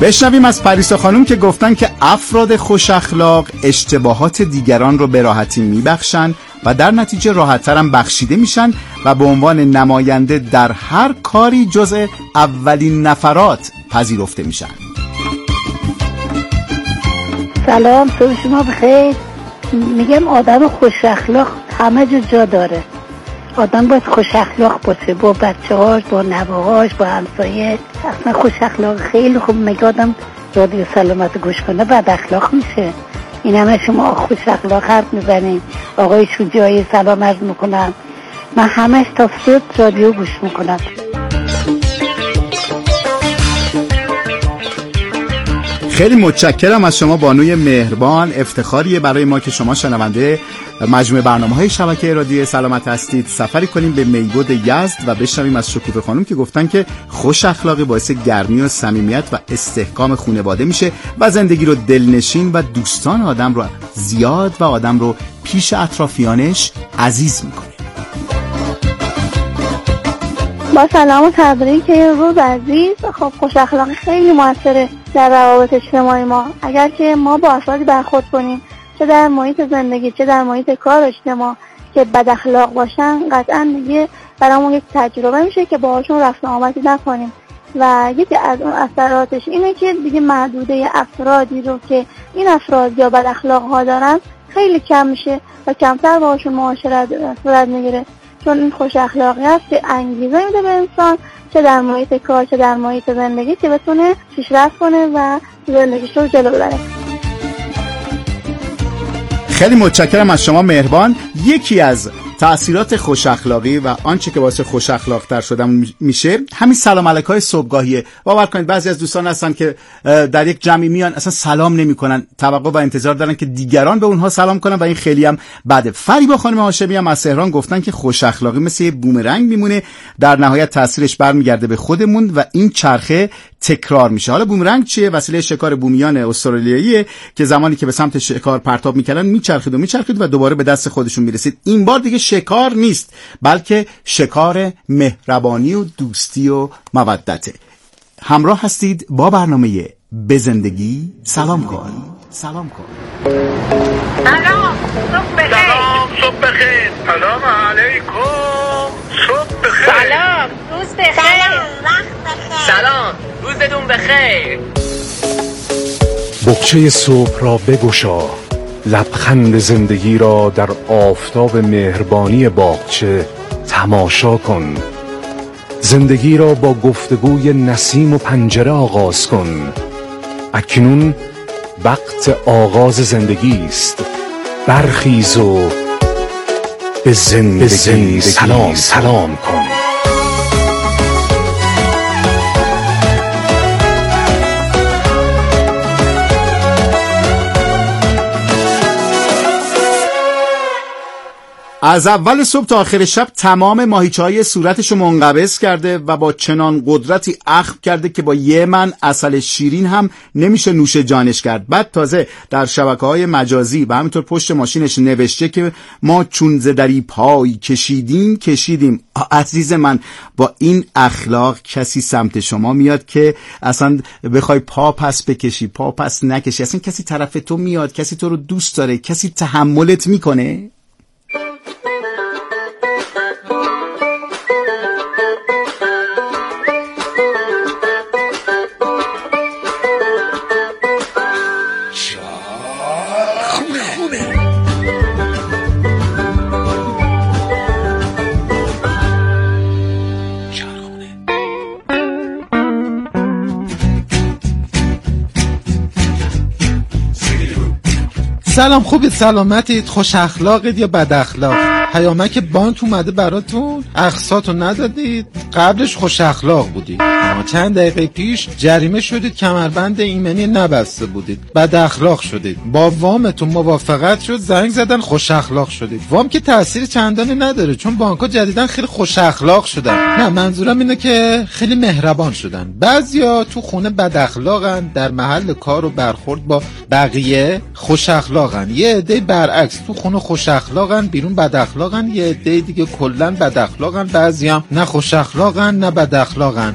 بشنویم از پریسا خانم که گفتن که افراد خوش اخلاق اشتباهات دیگران رو به راحتی میبخشن و در نتیجه راحت‌تر هم بخشیده میشن و به عنوان نماینده در هر کاری جزء اولین نفرات پذیرفته میشن. سلام، صبح شما بخیر. میگم آدم خوش اخلاق همه جا داره. آدم باید خوش اخلاق باشه، با بچه‌هاش، با نوه‌هاش، با همسایه. اصلا خوش اخلاق خیلی خوب. میگه آدم رادیو سلامت گوش کنه بد اخلاق میشه. این همه شما خوش اخلاق حرف میزنین. آقای شجاعی سلام عرض میکنم. من همش تا صبح رادیو گوش میکنم. خیلی متشکرم از شما بانوی مهربان. افتخاریه برای ما که شما شنونده مجموعه برنامه‌های شبکه رادیو سلامت هستید. سفری کنیم به میگود یزد و بشنویم از شکوفه خانم که گفتن که خوش اخلاقی باعث گرمی و صمیمیت و استحکام خانواده میشه و زندگی رو دلنشین و دوستان آدم رو زیاد و آدم رو پیش اطرافیانش عزیز میکنه. با سلام و تبریک روز عزیز. خب خوش اخلاقی خیلی موثره در روابط اجتماعی ما. اگر که ما با افرادی برخورد کنیم، چه در محیط زندگی چه در محیط کار اجتماع، که بد اخلاق باشن، قطعا دیگه برامون یک تجربه میشه که باهاشون رفت و آمدی نکنیم و یکی از اون اثراتش اینه که دیگه محدوده افرادی رو که این افراد یا بد اخلاق ها دارن خیلی کم میشه و کمتر باهاشون معاشرت صورت میگیره، چون این خوش اخلاقیت که انگیزه میده به انسان، چه در محیط کار چه در محیط زندگی، که بتونه پیشرفت کنه و زندگیش رو جلو ببره. خیلی متشکرم از شما مهربان. یکی از تأثیرات خوش اخلاقی و آنچه که واسه خوش اخلاق‌تر شدن میشه همین سلام علیکای صبحگاهیه. باور کنید بعضی از دوستان هستن که در یک جمعی میان اصلا سلام نمی‌کنن، توقع و انتظار دارن که دیگران به اونها سلام کنن و این خیلی هم بده. فریبا خانم هاشمی هم از تهران گفتن که خوش اخلاقی مثل یه بومرنگ میمونه، در نهایت تاثیرش برمیگرده به خودمون و این چرخه تکرار میشه. حالا بومرنگ چیه؟ وسیله شکار بومیان استرالیاییه که زمانی که به سمت شکار پرتاب میکردن میچرخید و دوباره به دست خودشون میرسید. این بار دیگه شکار نیست، بلکه شکار مهربانی و دوستی و مودته. همراه هستید با برنامه به زندگی سلام کن. سلام کن. سلام، صبح بخیر. صبح بخیر. سلام علیکم. صبح بخیر. سلام، روز بخیر. سلام، روزتون بخیر. بقچه صبح را بگشا، لبخند زندگی را در آفتاب مهربانی باغچه تماشا کن. زندگی را با گفتگوی نسیم و پنجره آغاز کن. اکنون وقت آغاز زندگی است. برخیز و به زندگی سلام کن. از اول صبح تا آخر شب تمام ماهیچه‌های صورتشو منقبض کرده و با چنان قدرتی اخم کرده که با یه من عسل شیرین هم نمیشه نوش جانش کرد. بعد تازه در شبکه‌های مجازی و همینطور پشت ماشینش نوشته که ما چون زدری پای کشیدیم. عزیز من، با این اخلاق کسی سمت شما میاد که اصلا بخوای پا پس بکشی، پا پس نکشی؟ اصلا کسی طرف تو میاد؟ کسی تو رو دوست داره؟ کسی تحملت میکنه؟ سلام، خوبید؟ سلامتید؟ خوش اخلاقید یا بد اخلاق؟ پیامک بانک اومده براتون، اقساطو ندادید، قبلش خوش اخلاق بودید، چند دقیقه پیش جریمه شدید، کمربند ایمنی نبسته بودید، بد اخلاق شدید، با وامتون موافقت شد، زنگ زدن، خوش اخلاق شدید. وام که تأثیر چندانی نداره چون بانک‌ها جدیدن خیلی خوش اخلاق شدن. نه، منظورم اینه که خیلی مهربان شدن. بعضیا تو خونه بد اخلاقن، در محل کار و برخورد با بقیه خوش اخلاقن. یه عده برعکس، تو خونه خوش اخلاقن، بیرون بد اخلاقن. یه عده دیگه کلا بد اخلاقن، بعضیا نه خوش اخلاقن نه بد اخلاقن. اخلاق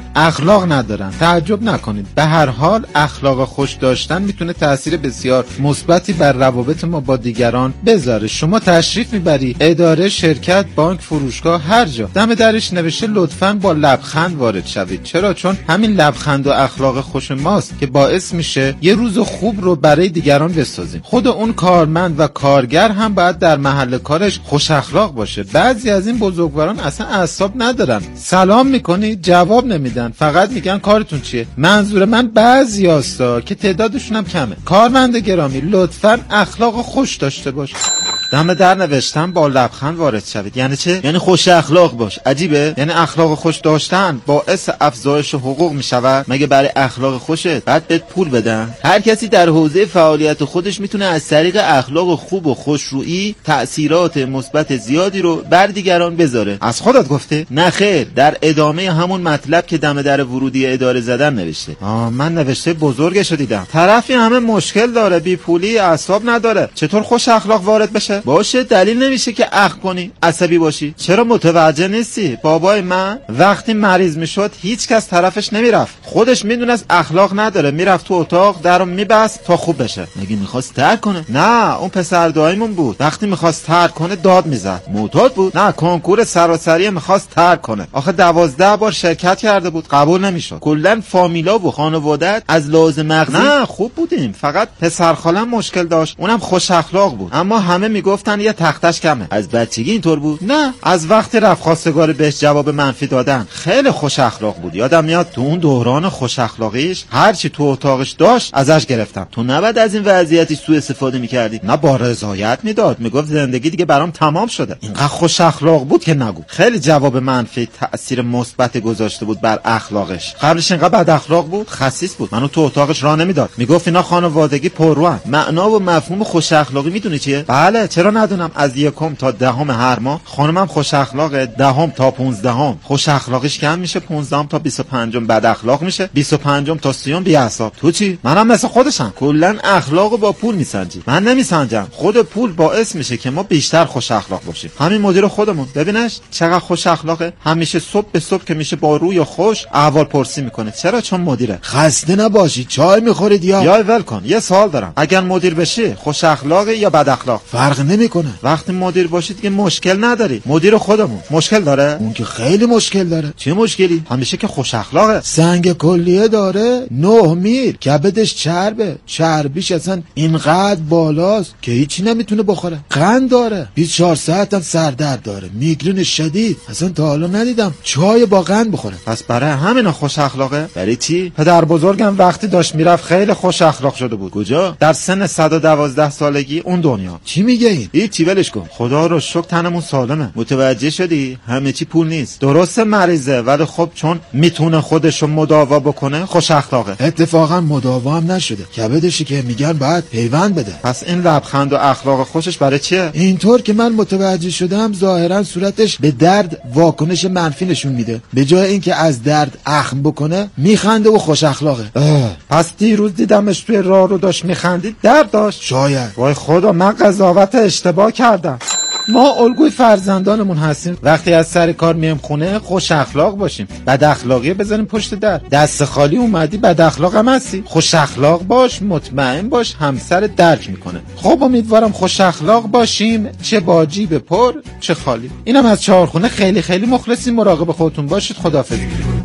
اخلاق ندارن. تعجب نکنید. به هر حال اخلاق خوش داشتن میتونه تأثیر بسیار مثبتی بر روابط ما با دیگران بذاره. شما تشریف میبری اداره، شرکت، بانک، فروشگاه، هر جا، دم درش نوشته لطفاً با لبخند وارد شوید. چرا؟ چون همین لبخند و اخلاق خوش ماست که باعث میشه یه روز خوب رو برای دیگران بسازیم. خود اون کارمند و کارگر هم باید در محل کارش خوش اخلاق باشه. بعضی از این بزرگواران اصلا اعصاب ندارن. سلام میکنی جواب نمیدن، فقط میگن کارتون چیه. منظور من بعضی هستا که تعدادشون هم کمه. کارمند گرامی لطفاً اخلاق خوش داشته باش. دم در نوشتم با لبخند وارد شوید. یعنی چه؟ یعنی خوش اخلاق باش. عجیبه؟ یعنی اخلاق خوش داشتن باعث افزایش حقوق میشود؟ مگه برای اخلاق خوشت بعد بهت پول بدن؟ هر کسی در حوزه فعالیت خودش میتونه از طریق اخلاق خوب و خوشرویی تأثیرات مثبت زیادی رو بر دیگران بذاره. از خودت گفته؟ نه خیر، در ادامه همون مطلب که دم در ورودی اداره زدن نوشته. من نوشته بزرگشو دیدم. طرفی همه مشکل داره، بی پولی، اعصاب نداره، چطور خوش اخلاق وارد بشه؟ باشه، دلیل نمیشه که اخ کنی، عصبی باشی. چرا متوجه نیستی؟ بابای من وقتی مریض میشد هیچ کس طرفش نمیرفت. خودش میدونست اخلاق نداره، میرفت تو اتاق درو میبست تا خوب بشه. مگه میخواست ترک کنه؟ نه، اون پسر داییمون بود. وقتی میخواست ترک کنه داد میزد. معتاد بود؟ نه، کنکور سراسری میخواست ترک کنه. آخه 12 بار شرکت کرده بود، قبول نمیشد. کلا فامیلا و خانواده‌ات از لحاظ مغزی نه خوب بودیم، فقط پسر خالم مشکل داشت، اونم خوش اخلاق بود. اما همه میگفتن یه تختش کمه. از بچگی اینطور بود؟ نه، از وقتی رفت خواستگار بهش جواب منفی دادن خیلی خوش اخلاق بود. یادم میاد تو اون دوران خوش اخلاقیش هر چی تو اتاقش داشت ازش گرفتم. تو نباید از این وضعیتی سوء استفاده میکردی. نه، با رضایت میداد، میگفت زندگی دیگه برام تمام شده. اینقدر خوش اخلاق بود که نگو. خیلی جواب منفی تأثیر مثبت گذاشته بود بر اخلاقش. قبلش اینقدر بد اخلاق بود، خسیس بود. منو تو اتاقش راه نمیداد. میگفت اینا خانوادگی پرروان. معنا و مفهوم خوش اخلاقی میدونی چیه؟ بله، چرا ندونم. از 1 تا 10 هر ماه خانمم خوش اخلاقه، 10 تا 15 خوش اخلاقیش کم میشه، 15 تا 25 بد اخلاق میشه، 25 تا 30 بی اعصاب. تو چی؟ منم مثل خودشم. کلا اخلاقو با پول میسنجی. من نمیسنجم. خود پول باعث میشه که ما بیشتر خوش اخلاق باشیم. همین مدیر خودمون ببینش چقدر خوش اخلاقه. همیشه صبح به صبح که میشه با روی خوش احوال پرسی میکنه. چرا؟ چون مدیره. خسته نباشی، چای میخورید یا ول کن. یه سوال دارم، اگر مدیر بشی خوش اخلاقه یا بد اخلاق؟ فرق نمیکنه. وقتی مدیر باشی دیگه مشکل نداری. مدیر خودمون مشکل داره؟ اون که خیلی مشکل داره. چه مشکلی؟ همیشه که خوش اخلاقه. سنگ کلیه داره، 9 میل، کبدش چربه، چربیش اصلا اینقدر بالاست که هیچی نمیتونه بخوره. قند داره، 24 ساعت هم سردرد داره، میگرن شدید. اصلا تا حالا ندیدم چای با قند بخوره. پس برای همینا خوش اخلاقه؟ برای چی؟ پدر بزرگم وقتی داشت میرفت خیلی خوش اخلاق شده بود. کجا؟ در سن 112 سالگی اون دنیا. چی میگه این؟ هیچی، ولش کن. خدا رو شکر تنمون سالمه. متوجه شدی؟ همه چی پول نیست. درسته مریضه، ولی خب چون میتونه خودشو مداوا بکنه خوش اخلاقه. اتفاقا مداوا هم نشده، کبدشی که میگن باید پیوند بده. پس این لبخند و اخلاق خوشش برای چیه؟ اینطور که من متوجه شدم ظاهرا صورتش به درد واکنش منفی نشون میده. به جای اینکه از درد اخم بکنه میخنده و خوش اخلاقه. پس دیروز دیدمش توی راه رو داشت میخندید، درد داشت. شاید. وای خدا، من قضاوت اشتباه کردم. ما الگوی فرزندانمون هستیم. وقتی از سر کار میایم خونه خوش اخلاق باشیم. بد اخلاقی بزنیم پشت در. دست خالی اومدی بد اخلاق هم هستی. خوش اخلاق باش، مطمئن باش همسر درک میکنه. خب امیدوارم خوش اخلاق باشیم، چه با جیب پر چه خالی. اینم از چهارخونه. خیلی خیلی مخلصیم. مراقب خودتون باشید. خداحافظ.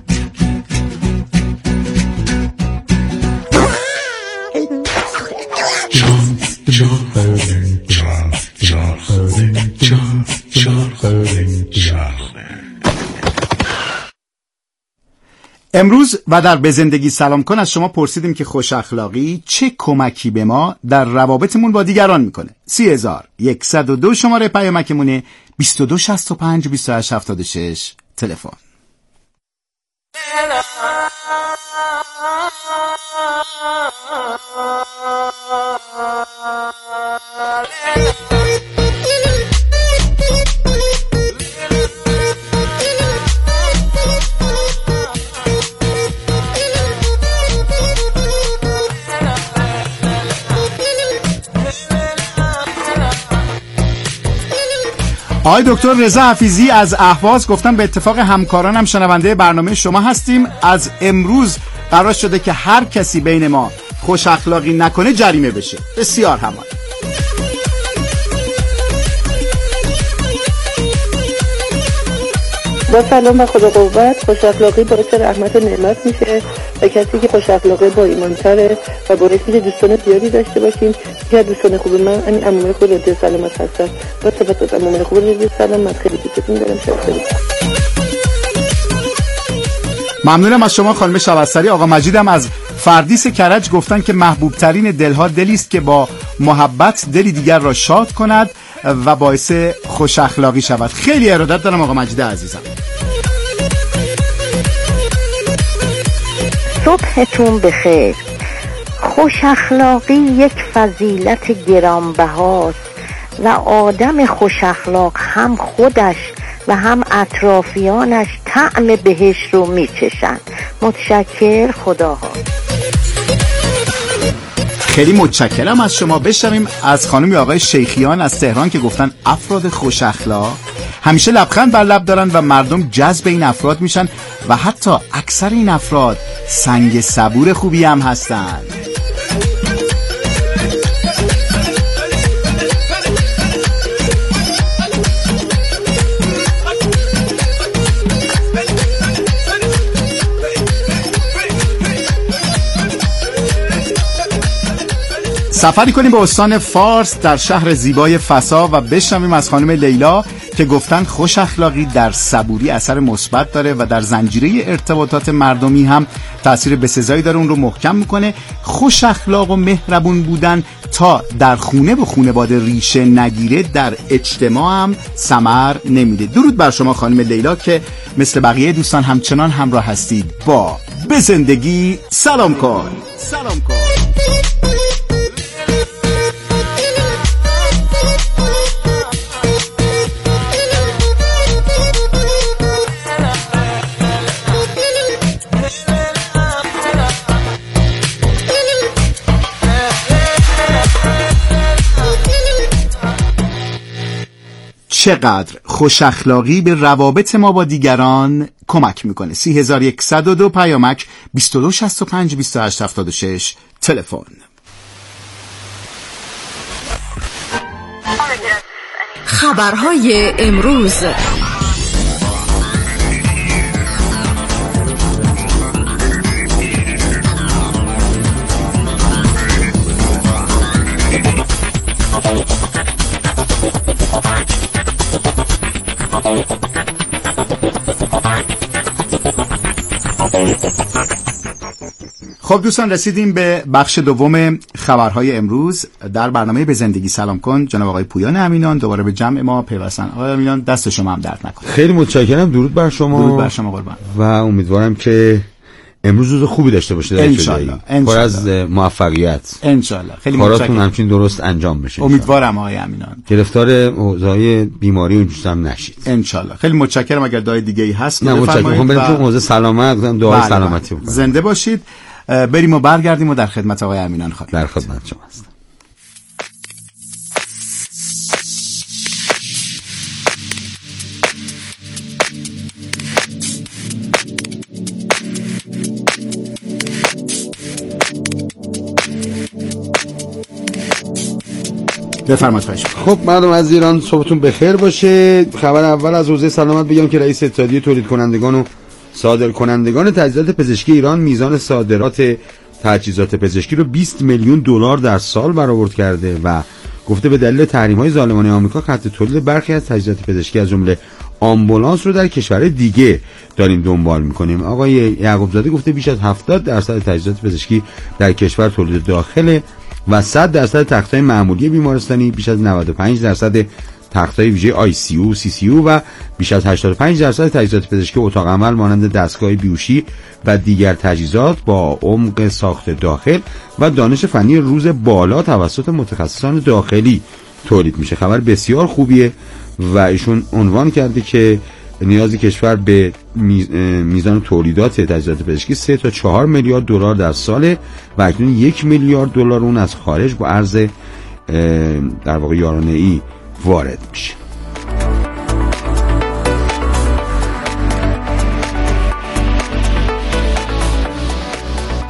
امروز و در به زندگی سلام کن از شما پرسیدیم که خوش اخلاقی چه کمکی به ما در روابطمون با دیگران میکنه. 30102 شماره پیامکمونه، 2265 2876 تلفن. آقای دکتر رضا حفیظی از اهواز گفتن به اتفاق همکارانم شنونده برنامه شما هستیم. از امروز قرار شده که هر کسی بین ما خوش اخلاقی نکنه جریمه بشه. بسیار همال. با سلام و خدا قوت. خوش اخلاقی باعث رحمت و نعمت میشه و کسی که خوش اخلاقی با ایمان‌تره و باعث میشه دوستان زیادی داشته باشیم. که دوستان خوب من همین عمومی خوب رادیو سلامت هستم. با سپاس از عمومی خوب رادیو سلام. من خیلی دوستتون دارم. ممنونم از شما خانم شبستری. آقا مجیدم از فردیس کرج گفتن که محبوب ترین دلها دلی است که با محبت دلی دیگر را شاد کند و باعث خوش اخلاقی شود. خیلی ارادت دارم آقا مجید عزیزم. صبحتون بخیر. خوش اخلاقی یک فضیلت گرانبهاست و آدم خوش اخلاق هم خودش و هم اطرافیانش طعم بهشت رو میچشن. متشکر. خداها. خیلی متشکرم از شما. بشنویم از خانم آقای شیخیان از تهران که گفتن افراد خوش اخلاق همیشه لبخند بر لب دارن و مردم جذب این افراد میشن و حتی اکثر این افراد سنگ صبور خوبی هم هستن. سفری کنیم به استان فارس در شهر زیبای فسا و بشنویم از خانم لیلا که گفتن خوش اخلاقی در صبوری اثر مثبت داره و در زنجیره ارتباطات مردمی هم تأثیر بسزایی داره، اون رو محکم میکنه. خوش اخلاق و مهربون بودن تا در خونه و خانواده ریشه نگیره در اجتماع هم ثمر نمیده. درود بر شما خانم لیلا که مثل بقیه دوستان همچنان همراه هستید با به زندگی سلام کن. سلام کن. چقدر خوش اخلاقی به روابط ما با دیگران کمک میکنه. 3102 پیامک 2265 2876 تلفن. خبرهای امروز. خب دوستان رسیدیم به بخش دوم خبرهای امروز در برنامه به زندگی سلام کن. جناب آقای پویان امینان دوباره به جمع ما پیوستن. آقای امینان دست شما هم درد نکنه. خیلی متشکرم. درود بر شما. درود بر شما قربان. و امیدوارم که امروز روز خوبی داشته باشید. انشالله. پر از موفقیت. انشالله. خیلی کاراتون همچین درست انجام بشه. امیدوارم آقای امینان. گرفتار اوضاع بیماری و هم نشید. انشالله. خیلی متشکرم. اگر دعای دیگه‌ای هست بفرمایید. بریم تو حوزه سلامت، دعای سلامتی بکنم. زنده باشید. بریم و برگردیم و در خدمت آقای امینان خانم. در خدمت شما هستم. بفرمایید. خواهش می‌کنم. خب مردم از ایران صبحتون بخیر باشه. خبر اول از حوزه سلامت بگم که رئیس اتحادیه تولید کنندگان و صادرکنندگان تجهیزات پزشکی ایران میزان صادرات تجهیزات پزشکی رو 20 میلیون دلار در سال برآورد کرده و گفته به دلیل تحریم‌های ظالمانه آمریکا خط تولید برخی از تجهیزات پزشکی از جمله آمبولانس رو در کشورهای دیگه داریم دنبال می‌کنیم. آقای یعقوب زاده گفته بیش از 70% تجهیزات پزشکی در کشور تولید داخله و 100% تخت‌های معمولی بیمارستانی، بیش از 95% تخت‌های ویژه ICU، CCU و بیش از 85% تجهیزات پزشکی اتاق عمل مانند دستگاه بیهوشی و دیگر تجهیزات با عمق ساخت داخل و دانش فنی روز بالا توسط متخصصان داخلی تولید میشه. خبر بسیار خوبیه و ایشون عنوان کرده که نیاز کشور به میزان تولیدات تجهیزات پزشکی 3 تا 4 میلیارد دلار در ساله و اکنون 1 میلیارد دلار اون از خارج با ارز در واقع یارانه‌ای وارد میشه.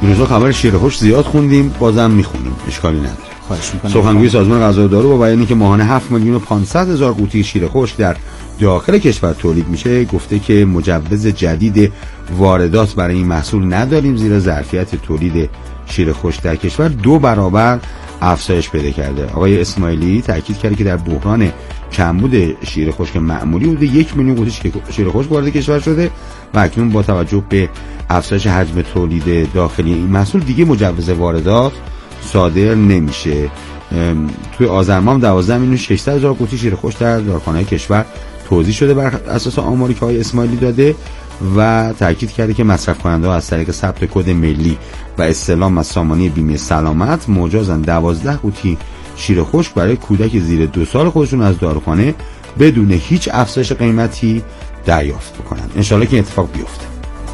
این روزا خبر شیرخشک زیاد خوندیم، بازم میخونیم، اشکالی نداره. خواهش می‌کنم. سخنگوی سازمان غذا و دارو با بیانی که ماهانه 7,500,000 قوطی شیرخشک در داخل کشور تولید میشه گفته که مجوز جدید واردات برای این محصول نداریم، زیرا ظرفیت تولید شیرخشک در کشور 2 برابر افزایش پیدا کرده. آقای اسماعیلی تاکید کرده که در بحران کمبود شیرخشک معمولی بوده 1 میلیون قوطی شیرخشک وارد کشور شده و اکنون با توجه به افزایش حجم تولید داخلی این محصول دیگه مجوز واردات صادر نمیشه. توی آذر ماه 12,600,000 قوطی شیرخشک در دارخانه‌های کشور توزیع شده بر اساس آماری که آقای اسماعیلی داده و تاکید کرده که مصرف کننده‌ها از طریق ثبت کد ملی و استعلام از سامانه بیمه سلامت مجازن 12 قوطی شیرخشک برای کودک زیر 2 سال خودشون از داروخانه بدون هیچ افزایش قیمتی دریافت بکنن. انشالله که اتفاق بیفته.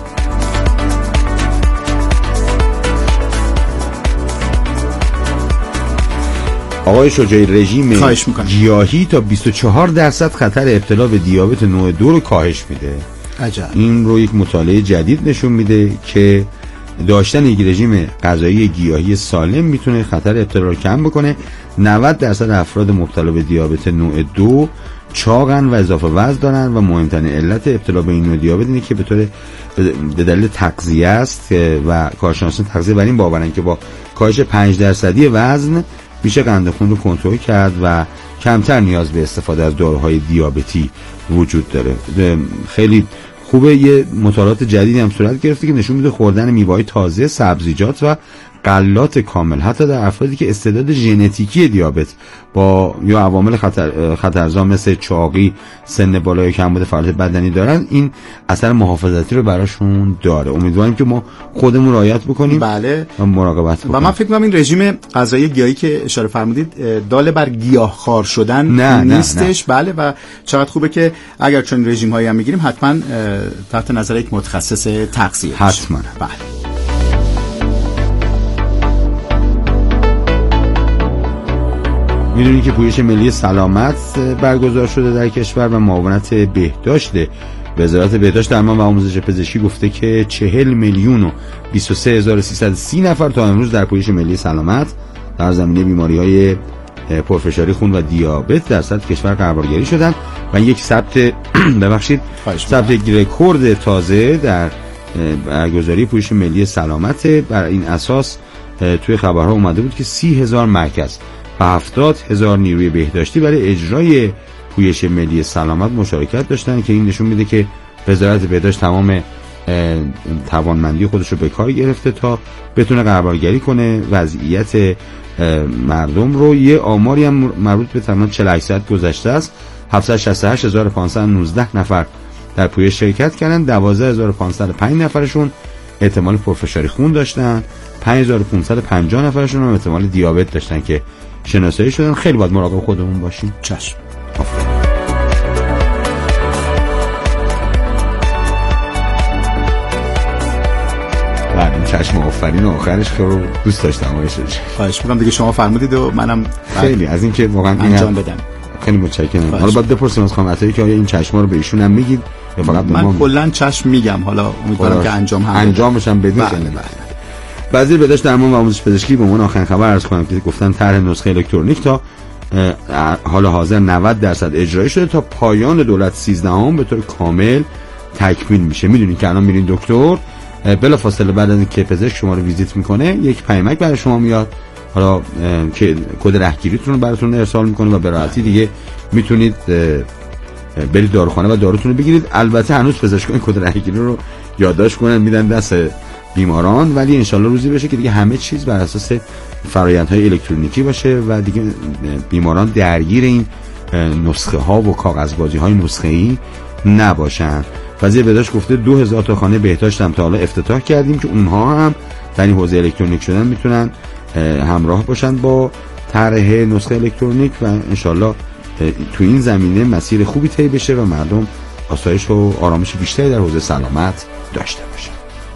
آقای شجاعی رژیم گیاهی تا 24% خطر ابتلا به دیابت نوع 2 رو کاهش میده. عجب. این رو یک مطالعه جدید نشون میده که داشتن یک رژیم غذایی گیاهی سالم میتونه خطر ابتلا رو کم بکنه. 90% افراد مبتلا به دیابت نوع 2 چاقن و اضافه وزن دارن و مهمترین علت ابتلا به این نوع دیابت اینه که به دلیل تغذیه است و کارشناسان تغذیه بر این باورن که با کاهش 5% وزن میشه قند خون رو کنترل کرد و کمتر نیاز به استفاده از داروهای دیابتی وجود داره. خیلی خوبه. یه مطالعات جدیدی هم صورت گرفته که نشون میده خوردن میوه‌های تازه، سبزیجات و غلات کامل حتی در افرادی که استعداد ژنتیکی دیابت با یا عوامل خطرزا مثل چاقی، سن بالا یا کمبود فعالیت بدنی دارن، این اثر محافظتی رو براشون داره. امیدواریم که ما خودمون رعایت بکنیم. بله. و مراقبت بکنیم. و من فکر می‌کنم این رژیم غذایی گیاهی که اشاره فرمودید دال بر گیاهخوار شدن نیستش. نه. بله. و چقدر خوبه که اگر چون رژیم هایی هم میگیریم حتما تحت نظر یک متخصص تغذیه حتما. بله. میدونی که پویش ملی سلامت برگزار شده در کشور و معاونت بهداشت وزارت بهداشت درمان و آموزش پزشکی گفته که 40,023,330 نفر تا امروز در پویش ملی سلامت در زمینه بیماری‌های پرفشاری خون و دیابت در سطح کشور قرارگیری شدن و یک ثبت یک رکورد تازه در برگزاری پویش ملی سلامت. بر این اساس توی خبرها اومده بود که 30,000 مرکز و 70,000 نیروی بهداشتی برای اجرای پویش ملی سلامت مشارکت داشتن که این نشون میده که وزارت بهداشت تمام توانمندی خودش رو به کار گرفته تا بتونه قربالگری کنه وضعیت مردم رو. یه آماری هم مربوط به تمام 48 ساعت گذشته است. 768,519 نفر در پویش شرکت کردن. 12,505 نفرشون احتمال پرفشاری خون داشتن. 5,550 نفرشون هم احتمال دیابت داشتن که شناسایی شدن. خیلی باید مراقب خودمون باشیم. چشم. بعد این چشم آفرین آخرش خیلی دوست داشتم. خواهش می‌کنم دیگه شما فرمودید و منم خیلی از این که واقعا انجام بدم. خیلی متشکرم. حالا باید بپرسیم از خانم عطایی که آیا این چشما رو به ایشون هم میگید یا فقط من کلا چشم میگم. حالا امیدوارم که انجامش هم بدید. وزیر بهداشت درمان و آموزش پزشکی به عنوان آخرین خبر عرض کنم که گفتن طرح نسخه الکترونیک تا حال حاضر 90% اجرایی شده، تا پایان دولت 13 به طور کامل تکمیل میشه. میدونید که الان میرین دکتر، بلافاصله بعد از اینکه پزشک شما رو ویزیت میکنه یک پیامک برای شما میاد، حالا که کد رهگیریتون رو براتون ارسال میکنه و به راحتی دیگه میتونید برید داروخانه و داروتون رو بگیرید. البته هنوز پزشکان کد رهگیری رو یادداشت کنن میدن دست بیماران، ولی انشالله روزی بشه که دیگه همه چیز بر اساس فرآیندهای الکترونیکی باشه و دیگه بیماران درگیر این نسخه ها و کاغذبازی های نسخه‌ای نباشن. وزیر بهداشت گفته 2000 تا خانه بهداشت هم تا حالا افتتاح کردیم که اونها هم در این حوزه الکترونیک شدن میتونن همراه باشن با طرح نسخه الکترونیک و انشالله تو این زمینه مسیر خوبی طی بشه و مردم آسایش و آرامش بیشتری در حوزه سلامت داشته باشن.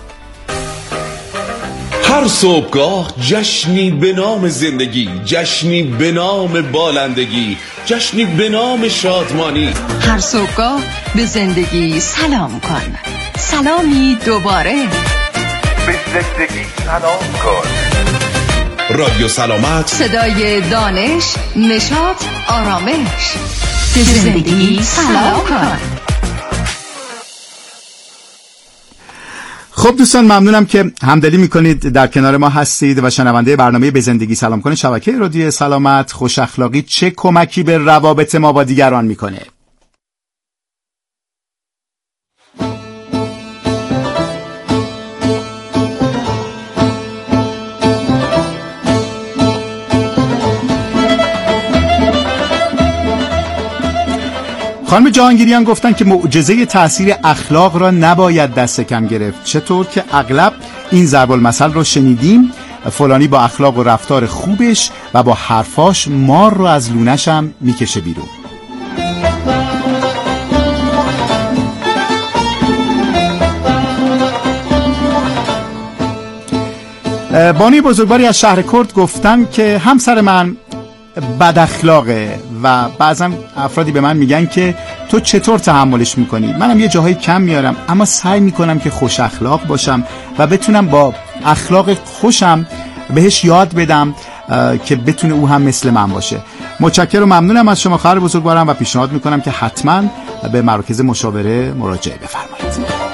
هر صبحگاه جشنی به نام زندگی، جشنی به نام بالندگی، جشنی به نام شادمانی. هر صبحگاه به زندگی سلام کن. سلامی دوباره. به زندگی سلام کن. رادیو سلامت، صدای دانش، نشاط، آرامش. به زندگی سلام کن. خب دوستان، ممنونم که همدلی میکنید در کنار ما هستید و شنونده برنامه به زندگی سلام کنید شبکه رادیو سلامت. خوش اخلاقی چه کمکی به روابط ما با دیگران میکنه؟ خانم جهانگیریان گفتن که معجزه تأثیر اخلاق را نباید دست کم گرفت. چطور که اغلب این ضرب المثل رو شنیدیم، فلانی با اخلاق و رفتار خوبش و با حرفاش مار رو از لونش هم میکشه بیرون. بانی بزرگواری از شهر کرد گفتن که همسر من بد اخلاقه و بعضا افرادی به من میگن که تو چطور تحملش میکنی؟ منم یه جاهای کم میارم، اما سعی میکنم که خوش اخلاق باشم و بتونم با اخلاق خوشم بهش یاد بدم که بتونه او هم مثل من باشه. متشکرم و ممنونم از شما خواهر بزرگوارم و پیشنهاد میکنم که حتما به مراکز مشاوره مراجعه بفرمایید.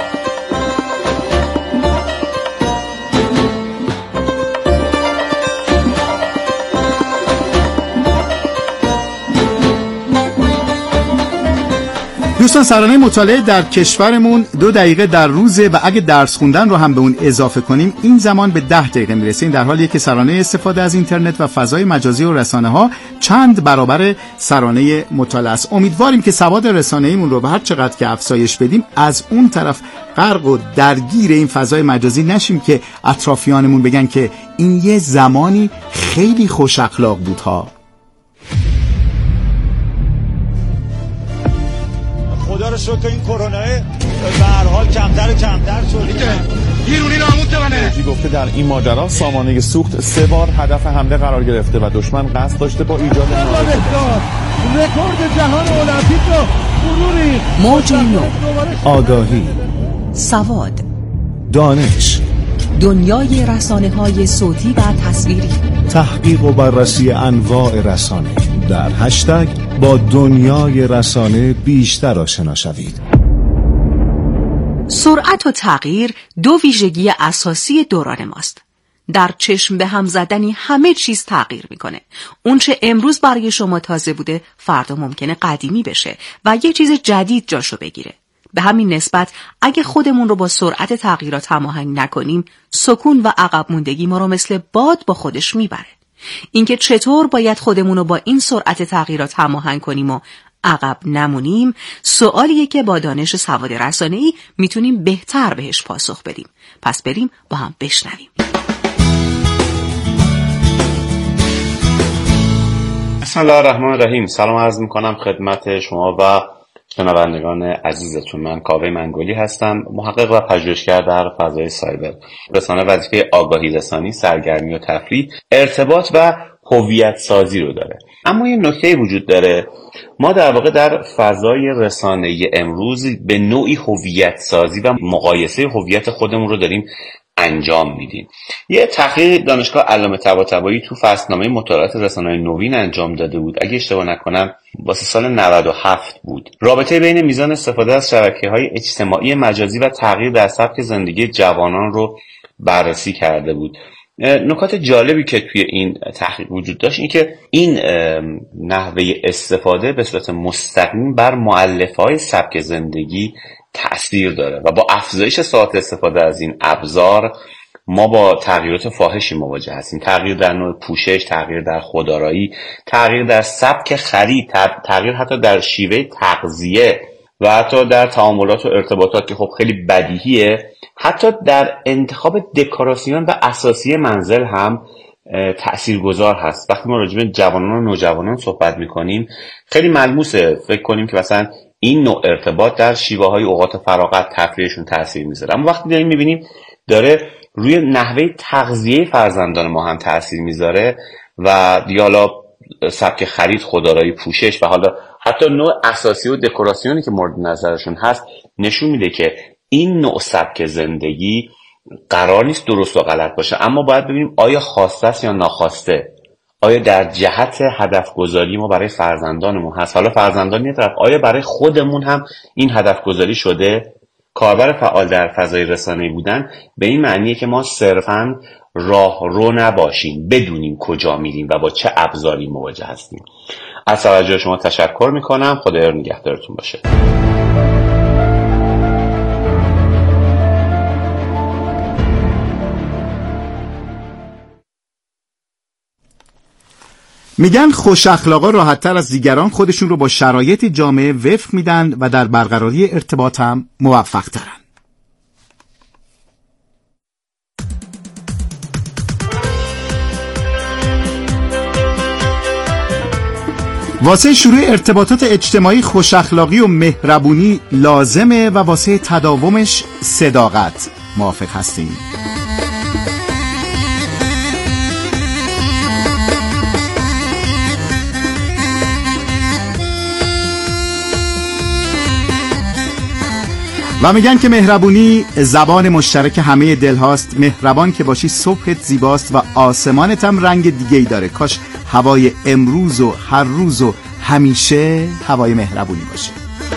دوستان، سرانه مطالعه در کشورمون 2 دقیقه در روزه و اگه درس خوندن رو هم به اون اضافه کنیم این زمان به 10 دقیقه میرسه. این در حالیه که سرانه استفاده از اینترنت و فضای مجازی و رسانه ها چند برابر سرانه مطالعه است. امیدواریم که سواد رسانه‌ایمون رو به هر چقدر که افزایش بدیم از اون طرف غرق و درگیر این فضای مجازی نشیم که اطرافیانمون بگن که این یه زمانی خیلی خوش اخلاق بود ها. خدا رو شکر این کرونا به هر حال کمتر و کمتر شده. ایرونی ناموت منه. گفته در این ماجرا سامانه سوخت 3 بار هدف حمله قرار گرفته و دشمن قصد داشته با ایجاد رکورد جهان المپیک رو فروری. موج نو، آگاهی، سواد، دانش، دنیای رسانه‌های صوتی و تصویری، تحقیق و بررسی انواع رسانه. در هشتگ با دنیای رسانه بیشتر آشنا شوید. سرعت و تغییر 2 ویژگی اساسی دوران ماست. در چشم به هم زدنی همه چیز تغییر میکنه. اون چه امروز برای شما تازه بوده فردا ممکنه قدیمی بشه و یه چیز جدید جاشو بگیره. به همین نسبت اگه خودمون رو با سرعت تغییرات هماهنگ نکنیم، سکون و عقب موندگی ما رو مثل باد با خودش میبره. اینکه چطور باید خودمون رو با این سرعت تغییرات هماهنگ کنیم و عقب نمونیم، سوالیه که با دانش سواد رسانه‌ای میتونیم بهتر بهش پاسخ بدیم. پس بریم با هم بشنویم. بسم الله الرحمن الرحیم. سلام عرض میکنم خدمت شما و شنوندگان عزیزتون. من کاوه منگولی هستم، محقق و پژوهشگر در فضای سایبر. رسانه وظیفه آگاهی رسانی، سرگرمی و تفریح، ارتباط و هویت سازی رو داره. اما یه نکته وجود داره، ما در واقع در فضای رسانه‌ای امروز به نوعی هویت سازی و مقایسه هویت خودمون رو داریم انجام میدیم. یه تحقیق دانشگاه علامه طباطبایی تو فصلنامه مطالعات رسانه‌های نوین انجام داده بود. اگه اشتباه نکنم واسه سال 97 بود. رابطه بین میزان استفاده از شبکه‌های اجتماعی مجازی و تغییر در سبک زندگی جوانان رو بررسی کرده بود. نکات جالبی که توی این تحقیق وجود داشت این که این نحوه استفاده به صورت مستقیم بر مؤلفه‌های سبک زندگی تأثیر داره و با افزایش ساعات استفاده از این ابزار ما با تغییرات فاحشی مواجه هستیم. تغییر در نوع پوشش، تغییر در خودآرایی، تغییر در سبک خرید، تغییر حتی در شیوه تغذیه و حتی در تعاملات و ارتباطات که خب خیلی بدیهیه، حتی در انتخاب دکوراسیون و اساسی منزل هم تأثیرگذار هست. وقتی ما راجع به جوانان و نوجوانان صحبت میکنیم خیلی ملموسه فکر کنیم که مثلا این نوع ارتباط در شیوه های اوقات فراغت تفریحشون تأثیر میذاره، اما وقتی داریم میبینیم داره روی نحوه تغذیه فرزندان ما هم تأثیر میذاره و دیالا سبک خرید، خودآرایی، پوشش و حالا حتی نوع اساسی و دکوراسیونی که مورد نظرشون هست نشون میده که این نوع سبک زندگی قرار نیست درست و غلط باشه، اما باید ببینیم آیا خواسته است یا ناخواسته، آیا در جهت هدف گذاری ما برای فرزندانمون هست. حالا فرزندان یه طرف، آیا برای خودمون هم این هدف گذاری شده؟ کاربر فعال در فضای رسانه‌ای بودن به این معنیه که ما صرفاً راهرو نباشیم، بدونیم کجا میریم و با چه ابزاری مواجه هستیم. از توجه شما تشکر میکنم. خدا نگهدارتون باشه. میگن خوش اخلاقا راحت‌تر از دیگران خودشون رو با شرایط جامعه وفق میدن و در برقراری ارتباط هم موفق‌ترن. واسه شروع ارتباطات اجتماعی خوش اخلاقی و مهربونی لازمه و واسه تداومش صداقت. موافق هستین؟ و میگن که مهربونی زبان مشترک همه دل هاست. مهربان که باشی صبحت زیباست و آسمانت هم رنگ دیگه‌ای داره. کاش هوای امروز و هر روز و همیشه هوای مهربونی باشه.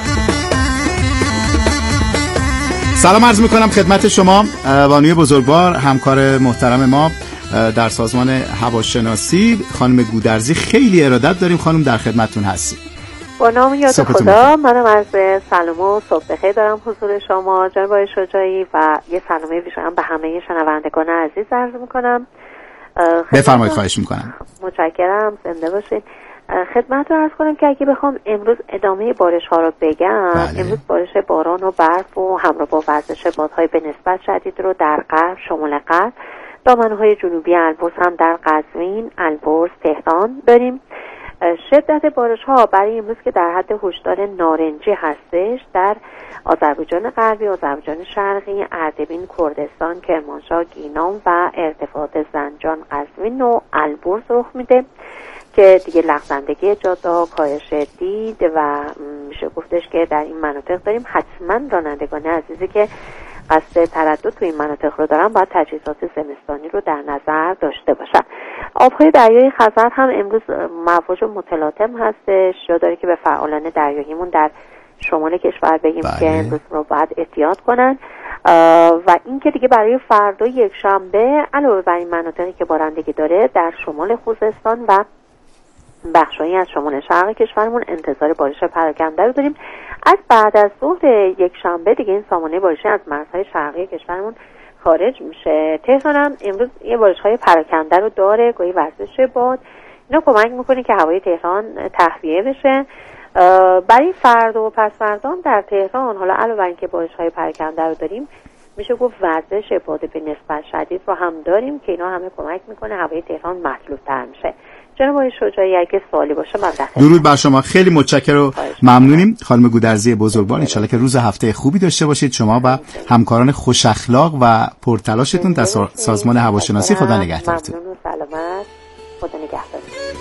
سلام عرض میکنم خدمت شما بانوی بزرگوار، همکار محترم ما در سازمان هواشناسی، خانم گودرزی. خیلی ارادت داریم خانم، در خدمتتون هستیم. با نام یاد خدا، منم از سلام و صبح بخیر دارم حضور شما جناب آقای شجاعی و یه سلام ویژه‌ام به همه شنوندگان عزیز عرض میکنم. بفرمایید، خواهش میکنم. متشکرم، زنده باشید. خدمتتون عرض کنم که اگه بخوام امروز ادامه بارش ها رو بگم، امروز بارش باران و برف و همراه با وزش بادهای به نسبت شدید رو در غرب شمال غرب، دامنه‌های جنوبی البرز هم در قزوین، البرز، تهران داریم. شدت بارش ها برای امروز که در حد هشدار نارنجی هستش در آذربایجان غربی، آذربایجان شرقی، اردبیل، کردستان، کرمانشاه، گیلان و ارتفاعات زنجان، قزوین و البرز رخ میده که دیگه لغزندگی جاده‌ها کاهش دید و میشه گفتش که در این مناطق داریم. حتما رانندگان عزیزی که قصد تردد تو این مناطق رو دارن باید تجهیزات زمستانی رو در نظر داشته باشن. آبهای دریای خزر هم امروز مواج متلاطم هستش، جا داره که به فعالان دریاییمون در شمال کشور بگیم که امروز رو باید احتیاط کنن. و این که دیگه برای فردا یک شنبه علاوه بر این مناطقی که بارندگی داره در شمال خوزستان و بخشایی از شمال شرق کشورمون انتظار بارش پراکنده رو داریم. از بعد از ظهر یک شنبه دیگه این سامانه بارشی از مرزهای شرقی کشورمون خارج میشه. تهران هم امروز یه بارش‌های پراکنده رو داره، گاهی وزش باد، اینا کمک میکنه که هوای تهران تهویه بشه. برای فردا و پس فردا در تهران حالا علاوه بر اینکه بارش‌های پراکنده رو داریم، میشه گفت وزش باد به نسبت شدید رو هم داریم که اینا همه کمک میکنه هوای تهران مطلوب‌تر میشه. جناب آقای شجاعی اگه سوالی باشه من درود بر شما. خیلی متشکرم و ممنونیم خانم گودرزی بزرگوار. ان شاءالله که روز هفته خوبی داشته باشید شما و همکاران خوش اخلاق و پرتلاشتون در سازمان هواشناسی. خدا نگهدارتون. ممنون و سلامت. خدا نگهدارتون.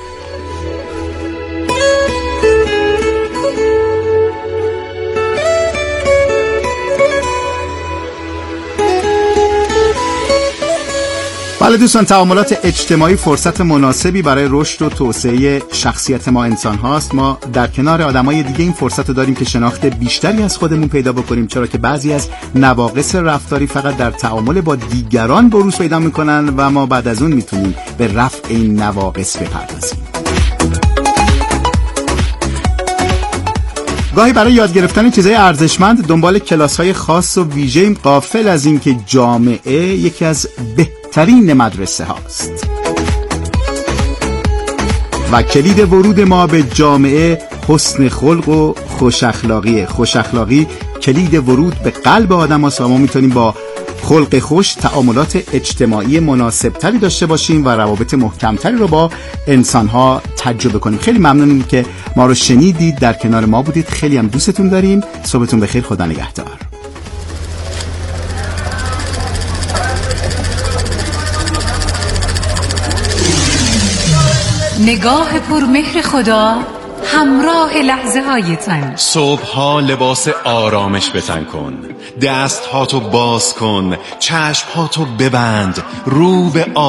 بله دوستان، تعاملات اجتماعی فرصت مناسبی برای رشد و توسعه شخصیت ما انسان هاست. ما در کنار آدمای دیگه این فرصت رو داریم که شناخت بیشتری از خودمون پیدا بکنیم، چرا که بعضی از نواقص رفتاری فقط در تعامل با دیگران بروز پیدا میکنن و ما بعد از اون میتونیم به رفع این نواقص بپردازیم. گاهی برای یاد گرفتن چیزای ارزشمند دنبال کلاس‌های خاص و ویژه‌ایم، غافل از این که جامعه یکی از بهترین مدرسه هاست و کلید ورود ما به جامعه حسن خلق و خوش اخلاقیه. خوش اخلاقی کلید ورود به قلب آدم هاست و ما میتونیم با خلق خوش تعاملات اجتماعی مناسبتری داشته باشیم و روابط محکمتری رو با انسان‌ها تجربه کنیم. خیلی ممنونیم که ما رو شنیدید، در کنار ما بودید. خیلی هم دوستتون داریم. صبحتون بخیر. خدا نگهدار. نگاه پرمهر خدا همراه لحظه هایتان. صبح ها لباس آرامش بتن کن، دست هاتو باز کن، چشم هاتو ببند، رو به